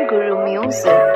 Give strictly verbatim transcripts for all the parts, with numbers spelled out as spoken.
Guru Music.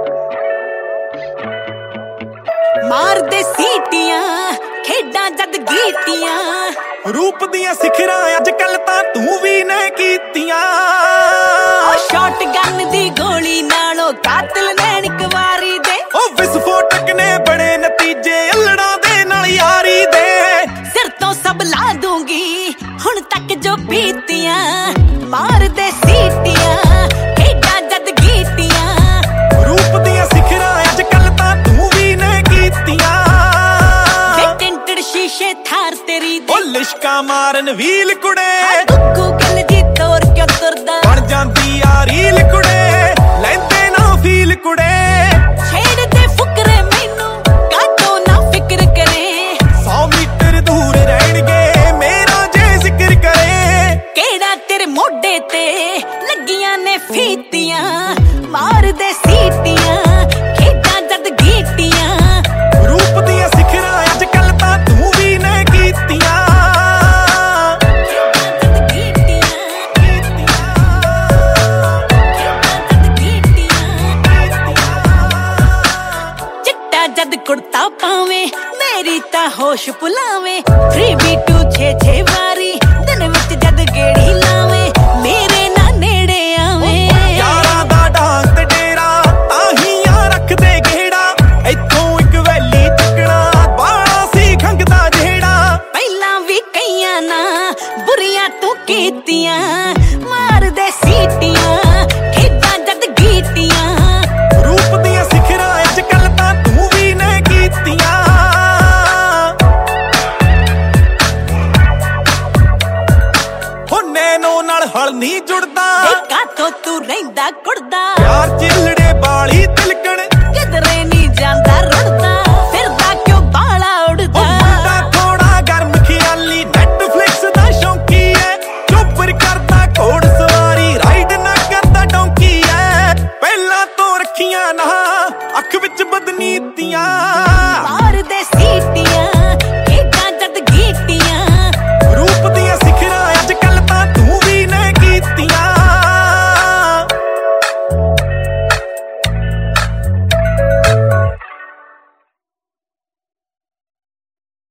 मार दे सीटियां खेडां जद गीतियां रूप दियां सिखरां अजकल तां तू भी ने कीतियां ओ शॉट गन दी गोली नालों कातिल नैन कवारी दे ओ विस्फोटक ने बड़े नतीजे अल्लड़ां दे नाल यारी दे सिर तो सब ला दूंगी हुण तक जो पीतियां मार दे सीटियां खेडां जद गीतियां रूप दियां सिखरां अजकल तां तू भी ने कीतियां टिंटड़ शीशे थार तेरी ओ लिशका मारन व्हील कुड़े गूगल जी तोर क्यों तुरदा बन जांदी आ रील कुड़े लैंदे ना फील कुड़े छेड़ दे फुकरे मैनू काटो ना फिक्र करे सौ मीटर दूर रहणगे मेरा जे जिक्र करे केड़ा तेरे मोढे ते लगियां ने फीतियां मार दे सीटियां खेडां जद गीतियां रूप दियां सिखरां अजकल तां तू भी ने कीतियां चिट्टा जद कुर्ता पावे मेरी ता होश पुलावे थ्री बी टू छे छे वारी दिन विच जद गेड़ी लावे मेरे ना नेड़े आवे यारां दा डांग ते डेरा ताहियां रख दे घेड़ा इत्थों इक वैली चकना बाला सी खंगदा जेड़ा ਪਹਿਲਾਂ ਵੀ ਕਈਆਂ ਨਾ ਬੁਰੀਆਂ ਤੂੰ ਕੀਤੀਆਂ ਮਾਰ ਦੇ ਸੀਟੀਆਂ ਖੇਡਾਂ ਜਦ ਗੀਤੀਆਂ रूप दियां सिखरां अजकल तां तू भी ने कीतियां हो नैनो नाल हल नहीं जुड़दा ਕਾਤੋਂ ਤੂੰ ਰਹਿੰਦਾ ਕੁੜਦਾ यार चिलड़े बाली तिलकण ਕਿਧਰੇ ਨਹੀਂ ਜਾਂਦਾ ਰੁੜਦਾ ਫਿਰਦਾ ਕਿਉਂ ਬਾਲਾ ਉੜਦਾ मुंडा थोड़ा गर्म खियाली नेटफ्लिक्स दा शौकी है चोपर करदा घोड़ सवारी राइड ना करदा डोंकी है पहला तो रखियां ना अख विच बदनीतियां